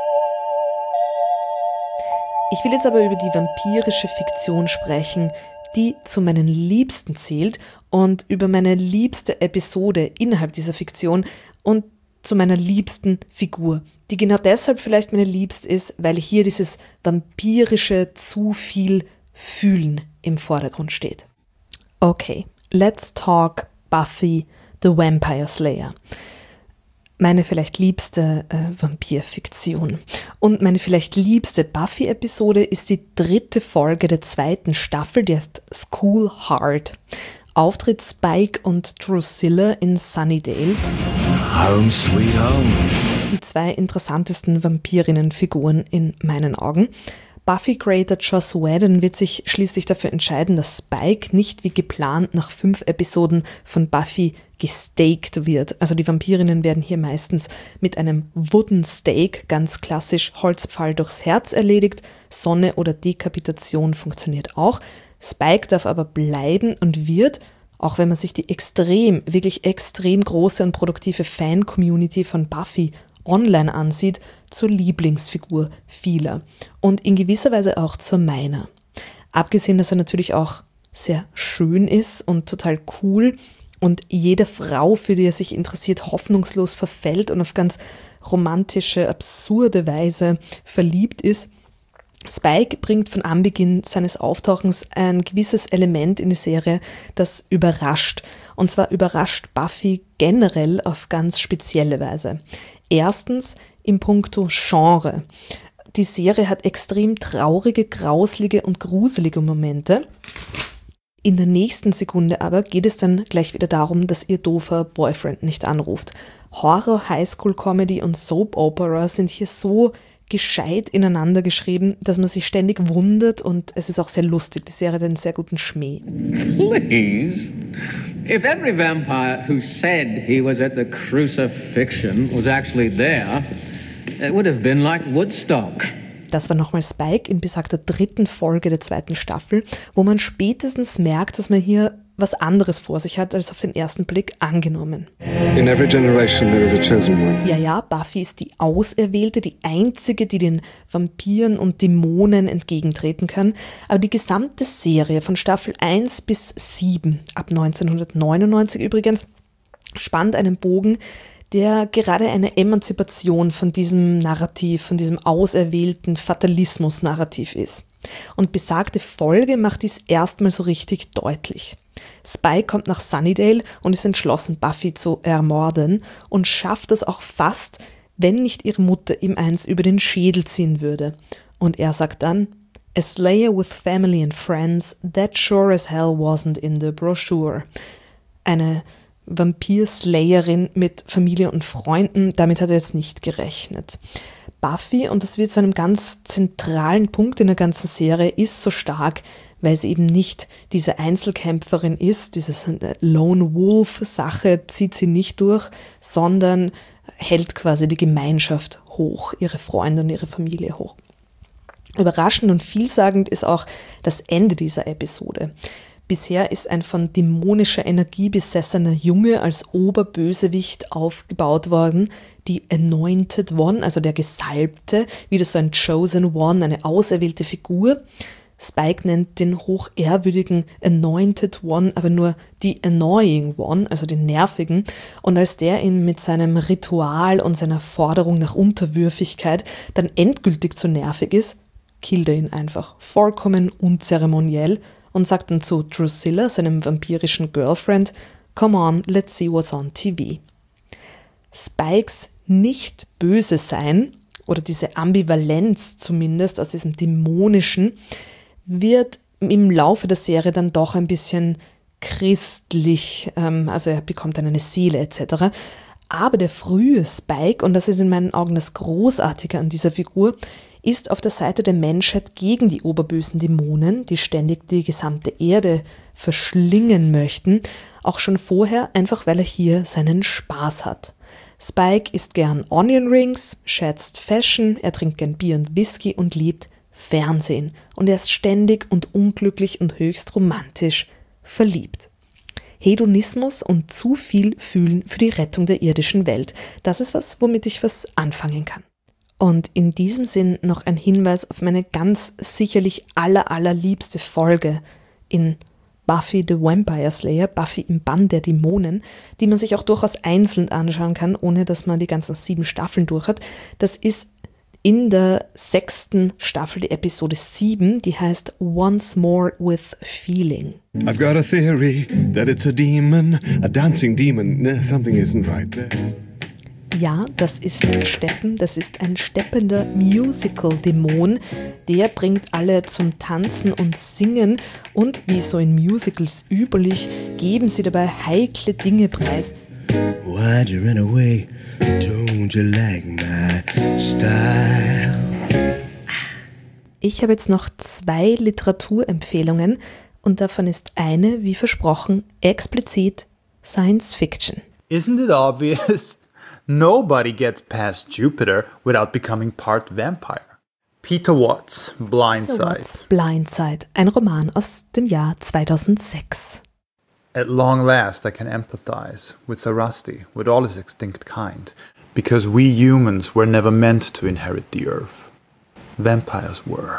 Ich will jetzt aber über die vampirische Fiktion sprechen, die zu meinen Liebsten zählt und über meine liebste Episode innerhalb dieser Fiktion und zu meiner liebsten Figur, die genau deshalb vielleicht meine Liebste ist, weil hier dieses vampirische zu viel Fühlen im Vordergrund steht. Okay, let's talk Buffy the Vampire Slayer. Meine vielleicht liebste äh, Vampirfiktion. Und meine vielleicht liebste Buffy-Episode ist die dritte Folge der zweiten Staffel, die heißt School Hard. Auftritt Spike und Drusilla in Sunnydale. Home sweet home. Die zwei interessantesten Vampirinnenfiguren in meinen Augen. Buffy-Creator Joss Whedon wird sich schließlich dafür entscheiden, dass Spike nicht wie geplant nach fünf Episoden von Buffy gestaked wird. Also die Vampirinnen werden hier meistens mit einem Wooden Stake, ganz klassisch Holzpfahl durchs Herz erledigt. Sonne oder Dekapitation funktioniert auch. Spike darf aber bleiben und wird, auch wenn man sich die extrem, wirklich extrem große und produktive Fan-Community von Buffy online ansieht, zur Lieblingsfigur vieler und in gewisser Weise auch zur meiner. Abgesehen, dass er natürlich auch sehr schön ist und total cool und jede Frau, für die er sich interessiert, hoffnungslos verfällt und auf ganz romantische, absurde Weise verliebt ist. Spike bringt von Anbeginn seines Auftauchens ein gewisses Element in die Serie, das überrascht. Und zwar überrascht Buffy generell auf ganz spezielle Weise. Erstens im Punkto Genre. Die Serie hat extrem traurige, grauslige und gruselige Momente. In der nächsten Sekunde aber geht es dann gleich wieder darum, dass ihr doofer Boyfriend nicht anruft. Horror, Highschool-Comedy und Soap-Opera sind hier so gescheit ineinander geschrieben, dass man sich ständig wundert und es ist auch sehr lustig. Die Serie hat einen sehr guten Schmäh. Please. If every vampire who said he was at the crucifixion was actually there, it would have been like Woodstock. Das war nochmal Spike in besagter dritten Folge der zweiten Staffel, wo man spätestens merkt, dass man hier was anderes vor sich hat, als auf den ersten Blick angenommen. In every generation there is a chosen one. Ja, ja, Buffy ist die Auserwählte, die einzige, die den Vampiren und Dämonen entgegentreten kann. Aber die gesamte Serie von Staffel eins bis sieben, ab neunzehnhundertneunundneunzig übrigens, spannt einen Bogen, der gerade eine Emanzipation von diesem Narrativ, von diesem auserwählten Fatalismus-Narrativ ist. Und besagte Folge macht dies erstmal so richtig deutlich. Spike kommt nach Sunnydale und ist entschlossen, Buffy zu ermorden und schafft es auch fast, wenn nicht ihre Mutter ihm eins über den Schädel ziehen würde. Und er sagt dann, "A slayer with family and friends, that sure as hell wasn't in the brochure." Eine Vampir-Slayerin mit Familie und Freunden, damit hat er jetzt nicht gerechnet. Buffy, und das wird zu einem ganz zentralen Punkt in der ganzen Serie, ist so stark, weil sie eben nicht diese Einzelkämpferin ist, diese Lone Wolf-Sache zieht sie nicht durch, sondern hält quasi die Gemeinschaft hoch, ihre Freunde und ihre Familie hoch. Überraschend und vielsagend ist auch das Ende dieser Episode. Bisher ist ein von dämonischer Energie besessener Junge als Oberbösewicht aufgebaut worden, die Anointed One, also der Gesalbte, wieder so ein Chosen One, eine auserwählte Figur. Spike nennt den hochehrwürdigen Anointed One aber nur die Annoying One, also den Nervigen. Und als der ihn mit seinem Ritual und seiner Forderung nach Unterwürfigkeit dann endgültig zu nervig ist, killt er ihn einfach vollkommen unzeremoniell und sagt dann zu Drusilla, seinem vampirischen Girlfriend, "Come on, let's see what's on T V." Spikes nicht böse sein, oder diese Ambivalenz zumindest aus diesem Dämonischen, wird im Laufe der Serie dann doch ein bisschen christlich, ähm, also er bekommt dann eine Seele et cetera. Aber der frühe Spike, und das ist in meinen Augen das Großartige an dieser Figur, ist auf der Seite der Menschheit gegen die oberbösen Dämonen, die ständig die gesamte Erde verschlingen möchten, auch schon vorher, einfach weil er hier seinen Spaß hat. Spike isst gern Onion Rings, schätzt Fashion, er trinkt gern Bier und Whisky und liebt Fernsehen. Und er ist ständig und unglücklich und höchst romantisch verliebt. Hedonismus und zu viel Fühlen für die Rettung der irdischen Welt. Das ist was, womit ich was anfangen kann. Und in diesem Sinn noch ein Hinweis auf meine ganz sicherlich aller, allerliebste Folge in Buffy the Vampire Slayer, Buffy im Bann der Dämonen, die man sich auch durchaus einzeln anschauen kann, ohne dass man die ganzen sieben Staffeln durch hat. Das ist in der sechsten Staffel, die Episode sieben, die heißt Once More with Feeling. I've got a theory that it's a demon, a dancing demon. Something isn't right there. Ja, das ist Steppen, das ist ein steppender Musical-Dämon. Der bringt alle zum Tanzen und Singen und, wie so in Musicals üblich, geben sie dabei heikle Dinge preis. Why'd you run away? Don't you like my style? Ich habe jetzt noch zwei Literaturempfehlungen und davon ist eine, wie versprochen, explizit Science Fiction. Isn't it obvious? Nobody gets past Jupiter without becoming part vampire. Peter Watts, Blindside. Peter Watts, Blindside, ein Roman aus dem Jahr zweitausendsechs. At long last I can empathize with Sarasti, with all his extinct kind, because we humans were never meant to inherit the earth. Vampires were.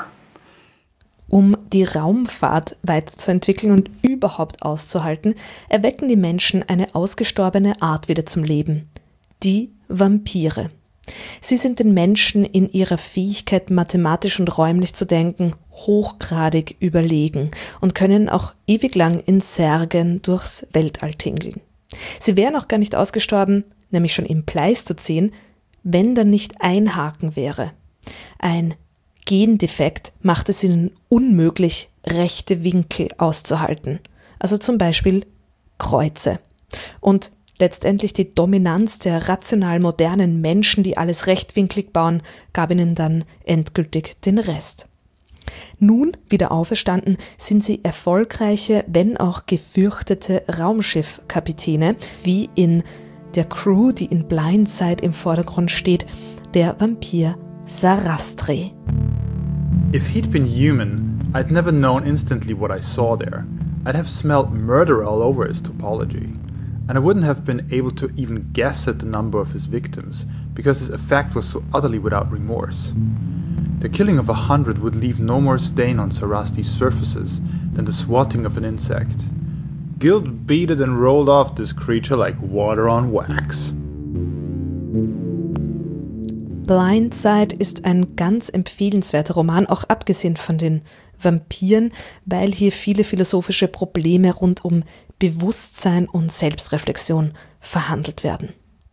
Um die Raumfahrt weiterzuentwickeln und überhaupt auszuhalten, erwecken die Menschen eine ausgestorbene Art wieder zum Leben. Die Vampire. Sie sind den Menschen in ihrer Fähigkeit, mathematisch und räumlich zu denken, hochgradig überlegen und können auch ewig lang in Särgen durchs Weltall tingeln. Sie wären auch gar nicht ausgestorben, nämlich schon im Pleistozän, wenn da nicht ein Haken wäre. Ein Gendefekt macht es ihnen unmöglich, rechte Winkel auszuhalten. Also zum Beispiel Kreuze. Und letztendlich die Dominanz der rational modernen Menschen, die alles rechtwinklig bauen, gab ihnen dann endgültig den Rest. Nun, wieder auferstanden, sind sie erfolgreiche, wenn auch gefürchtete Raumschiffkapitäne, wie in der Crew, die in Blindside im Vordergrund steht, der Vampir Sarastri. If he'd been human, I'd never known instantly what I saw there. I'd have smelled murder all over his topology. And I wouldn't have been able to even guess at the number of his victims, because his effect was so utterly without remorse. The killing of a hundred would leave no more stain on Sarasti's surfaces than the swatting of an insect. Guilt beaded and rolled off this creature like water on wax. Blindside ist ein ganz empfehlenswerter Roman, auch abgesehen von den Vampiren, weil hier viele philosophische Probleme rund um Bewusstsein und Selbstreflexion verhandelt werden.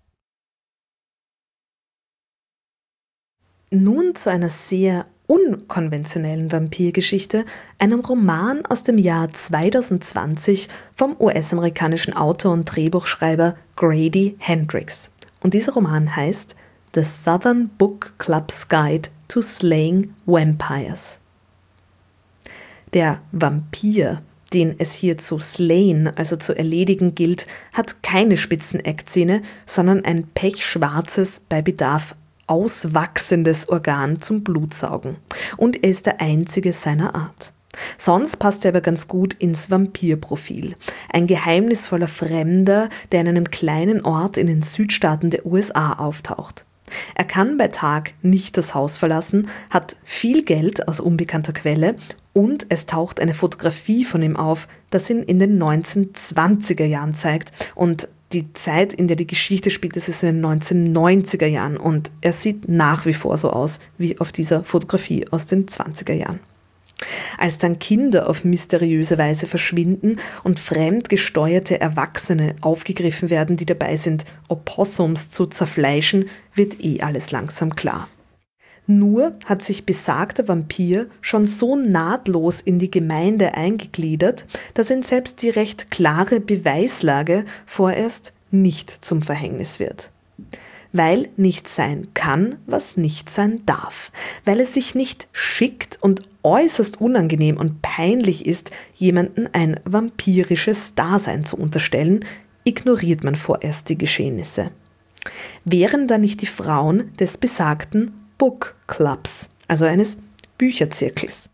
Nun zu einer sehr unkonventionellen Vampirgeschichte, einem Roman aus dem Jahr zweitausendzwanzig vom U S-amerikanischen Autor und Drehbuchschreiber Grady Hendrix. Und dieser Roman heißt The Southern Book Club's Guide to Slaying Vampires. Der Vampir, den es hier zu slayen, also zu erledigen gilt, hat keine spitzen Eckzähne, sondern ein pechschwarzes, bei Bedarf auswachsendes Organ zum Blutsaugen. Und er ist der einzige seiner Art. Sonst passt er aber ganz gut ins Vampirprofil. Ein geheimnisvoller Fremder, der in einem kleinen Ort in den Südstaaten der U S A auftaucht. Er kann bei Tag nicht das Haus verlassen, hat viel Geld aus unbekannter Quelle und es taucht eine Fotografie von ihm auf, das ihn in den neunzehnhundertzwanziger Jahren zeigt. Und die Zeit, in der die Geschichte spielt, das ist in den neunzehnhundertneunziger Jahren und er sieht nach wie vor so aus wie auf dieser Fotografie aus den zwanziger Jahren. Als dann Kinder auf mysteriöse Weise verschwinden und fremdgesteuerte Erwachsene aufgegriffen werden, die dabei sind, Opossums zu zerfleischen, wird eh alles langsam klar. Nur hat sich besagter Vampir schon so nahtlos in die Gemeinde eingegliedert, dass ihn selbst die recht klare Beweislage vorerst nicht zum Verhängnis wird. Weil nicht sein kann, was nicht sein darf. Weil es sich nicht schickt und äußerst unangenehm und peinlich ist, jemandem ein vampirisches Dasein zu unterstellen, ignoriert man vorerst die Geschehnisse. Wären da nicht die Frauen des besagten Book Clubs, also eines Bücherzirkels?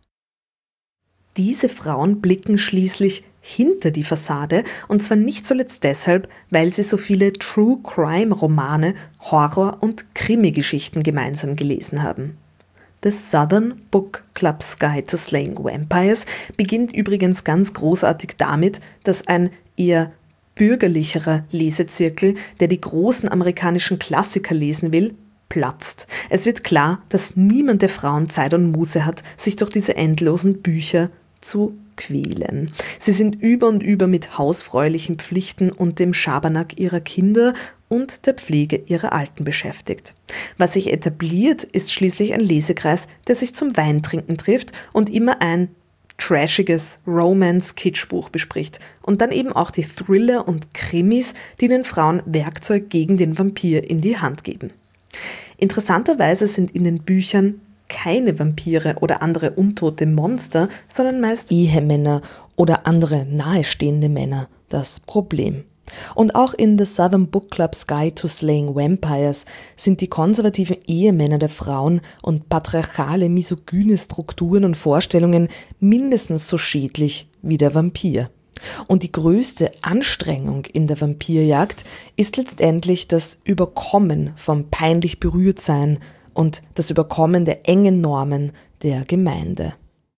Diese Frauen blicken schließlich hinter die Fassade und zwar nicht zuletzt deshalb, weil sie so viele True-Crime-Romane, Horror- und Krimi-Geschichten gemeinsam gelesen haben. The Southern Book Club's Guide to Slaying Vampires beginnt übrigens ganz großartig damit, dass ein eher bürgerlicherer Lesezirkel, der die großen amerikanischen Klassiker lesen will, platzt. Es wird klar, dass niemand der Frauen Zeit und Muße hat, sich durch diese endlosen Bücher zu quälen. Sie sind über und über mit hausfräulichen Pflichten und dem Schabernack ihrer Kinder und der Pflege ihrer Alten beschäftigt. Was sich etabliert, ist schließlich ein Lesekreis, der sich zum Weintrinken trifft und immer ein trashiges Romance-Kitschbuch bespricht und dann eben auch die Thriller und Krimis, die den Frauen Werkzeug gegen den Vampir in die Hand geben. Interessanterweise sind in den Büchern keine Vampire oder andere untote Monster, sondern meist Ehemänner oder andere nahestehende Männer das Problem. Und auch in The Southern Book Club's Guide to Slaying Vampires sind die konservativen Ehemänner der Frauen und patriarchale misogyne Strukturen und Vorstellungen mindestens so schädlich wie der Vampir. Und die größte Anstrengung in der Vampirjagd ist letztendlich das Überkommen vom peinlich Berührtsein und das Überkommen der engen Normen der Gemeinde.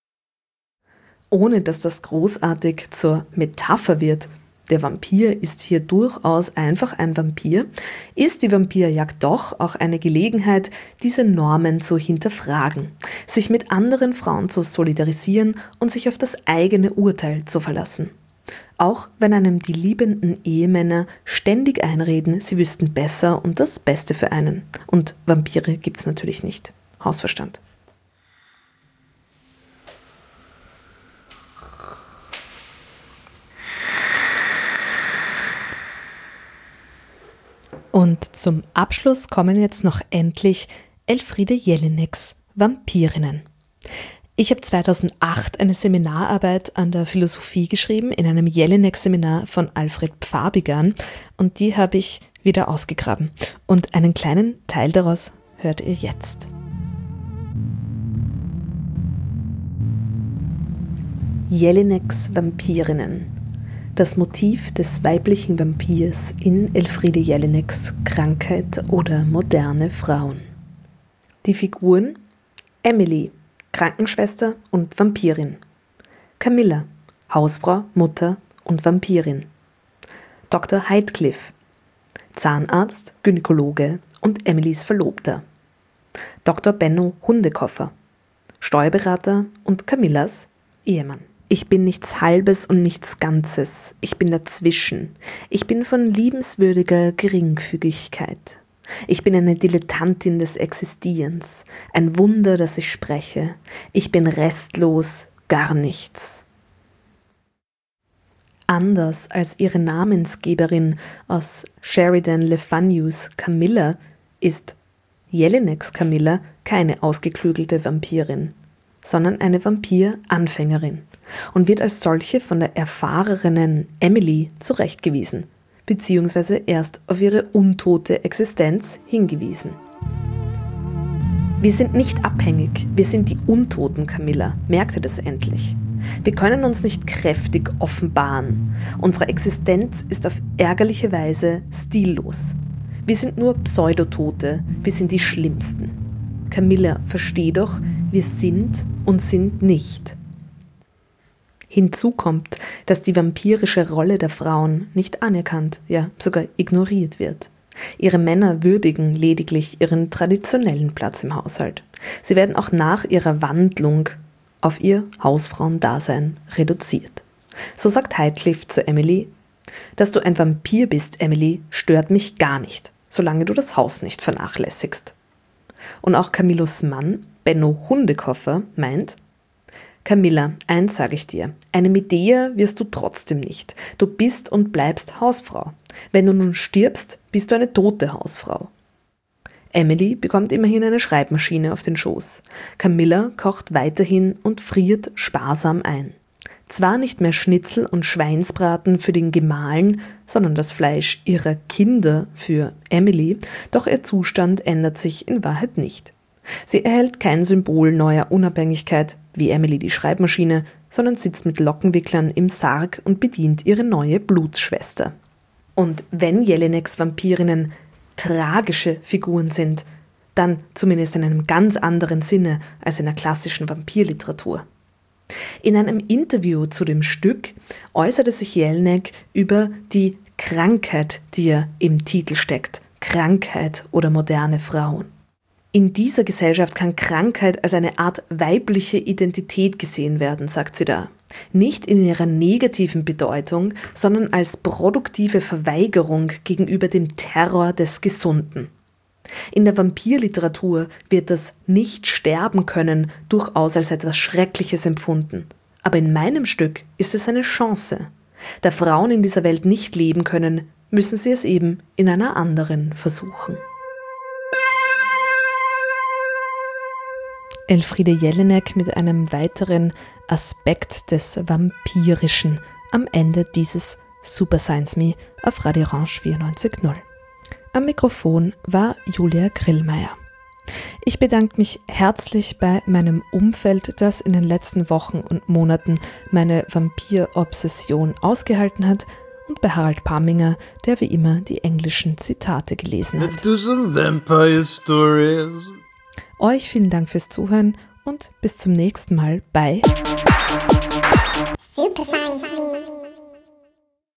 Ohne dass das großartig zur Metapher wird, der Vampir ist hier durchaus einfach ein Vampir, ist die Vampirjagd doch auch eine Gelegenheit, diese Normen zu hinterfragen, sich mit anderen Frauen zu solidarisieren und sich auf das eigene Urteil zu verlassen. Auch wenn einem die liebenden Ehemänner ständig einreden, sie wüssten besser und das Beste für einen. Und Vampire gibt's natürlich nicht. Hausverstand. Und zum Abschluss kommen jetzt noch endlich Elfriede Jelineks Vampirinnen. Ich habe zweitausendacht eine Seminararbeit an der Philosophie geschrieben, in einem Jelinek-Seminar von Alfred Pfabigan, und die habe ich wieder ausgegraben. Und einen kleinen Teil daraus hört ihr jetzt. Jelineks Vampirinnen. Das Motiv des weiblichen Vampirs in Elfriede Jelineks Krankheit oder moderne Frauen. Die Figuren: Emily, Krankenschwester und Vampirin. Camilla, Hausfrau, Mutter und Vampirin. Doktor Heathcliff, Zahnarzt, Gynäkologe und Emilys Verlobter. Doktor Benno Hundekoffer, Steuerberater und Camillas Ehemann. Ich bin nichts Halbes und nichts Ganzes. Ich bin dazwischen. Ich bin von liebenswürdiger Geringfügigkeit. Ich bin eine Dilettantin des Existierens. Ein Wunder, dass ich spreche. Ich bin restlos, gar nichts. Anders als ihre Namensgeberin aus Sheridan Le Fanus Camilla ist Jelineks Camilla keine ausgeklügelte Vampirin, sondern eine Vampir-Anfängerin und wird als solche von der erfahrenen Emily zurechtgewiesen, beziehungsweise erst auf ihre untote Existenz hingewiesen. Wir sind nicht abhängig, wir sind die untoten Camilla, merkte das endlich. Wir können uns nicht kräftig offenbaren. Unsere Existenz ist auf ärgerliche Weise stillos. Wir sind nur Pseudotote, wir sind die Schlimmsten. Camilla, versteh doch, wir sind und sind nicht. Hinzu kommt, dass die vampirische Rolle der Frauen nicht anerkannt, ja sogar ignoriert wird. Ihre Männer würdigen lediglich ihren traditionellen Platz im Haushalt. Sie werden auch nach ihrer Wandlung auf ihr Hausfrauendasein reduziert. So sagt Heathcliff zu Emily: Dass du ein Vampir bist, Emily, stört mich gar nicht, solange du das Haus nicht vernachlässigst. Und auch Camillos Mann, Benno Hundekoffer, meint: Camilla, eins sage ich dir, eine Medea wirst du trotzdem nicht. Du bist und bleibst Hausfrau. Wenn du nun stirbst, bist du eine tote Hausfrau. Emily bekommt immerhin eine Schreibmaschine auf den Schoß. Camilla kocht weiterhin und friert sparsam ein. Zwar nicht mehr Schnitzel und Schweinsbraten für den Gemahlin, sondern das Fleisch ihrer Kinder für Emily, doch ihr Zustand ändert sich in Wahrheit nicht. Sie erhält kein Symbol neuer Unabhängigkeit, wie Emily die Schreibmaschine, sondern sitzt mit Lockenwicklern im Sarg und bedient ihre neue Blutsschwester. Und wenn Jelineks Vampirinnen tragische Figuren sind, dann zumindest in einem ganz anderen Sinne als in der klassischen Vampirliteratur. In einem Interview zu dem Stück äußerte sich Jelinek über die Krankheit, die ja im Titel steckt, Krankheit oder moderne Frauen. In dieser Gesellschaft kann Krankheit als eine Art weibliche Identität gesehen werden, sagt sie da. Nicht in ihrer negativen Bedeutung, sondern als produktive Verweigerung gegenüber dem Terror des Gesunden. In der Vampirliteratur wird das Nicht-Sterben-Können durchaus als etwas Schreckliches empfunden. Aber in meinem Stück ist es eine Chance. Da Frauen in dieser Welt nicht leben können, müssen sie es eben in einer anderen versuchen. Elfriede Jelinek mit einem weiteren Aspekt des Vampirischen am Ende dieses Super Science Me auf Radio Orange vierundneunzig Komma null. Am Mikrofon war Julia Grillmeier. Ich bedanke mich herzlich bei meinem Umfeld, das in den letzten Wochen und Monaten meine Vampir-Obsession ausgehalten hat, und bei Harald Paminger, der wie immer die englischen Zitate gelesen hat. Let's do some vampire stories. Euch vielen Dank fürs Zuhören und bis zum nächsten Mal bei